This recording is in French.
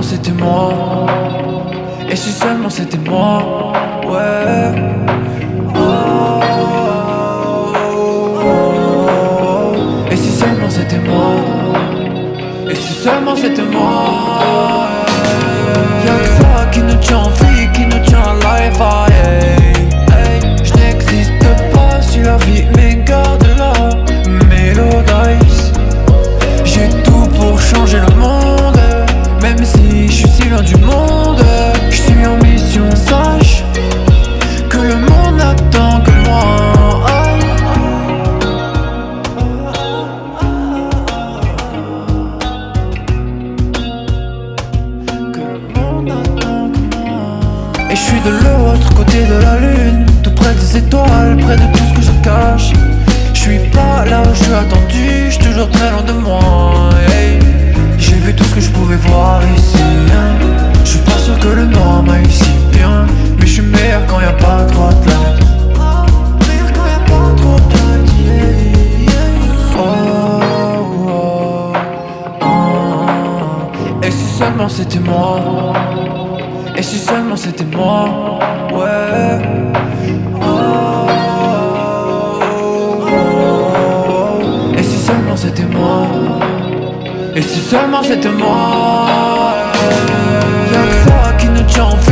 seulement c'était moi. Et si seulement c'était moi. Ouais. Et si seulement c'était moi. Et si seulement c'était moi. Y'a que ça qui nous tient en vie, qui nous tient en life. Je n'existe pas si la vie m'égarde là. Mélodice. J'ai tout pour changer le monde. Même si je suis si loin du monde. Je suis en mission, sache que le monde n'attend que moi. Que le monde attend que moi. Et je suis de l'autre côté de la lune, tout près des étoiles, près de tout ce que je cache. Je suis pas là où je suis attendu, je suis toujours très loin de moi. Hey. J'ai vu tout ce que je pouvais voir ici. Je suis pas sûr que le nord m'aille si bien, mais je suis meilleur quand y'a pas trop de light. Meilleur quand y'a pas trop de light, yeah. Et si seulement c'était moi. Et si seulement c'était moi. Ouais. Et si seulement c'était moi. Et si seulement c'était moi. Y'a que ça qui nous tient en vie.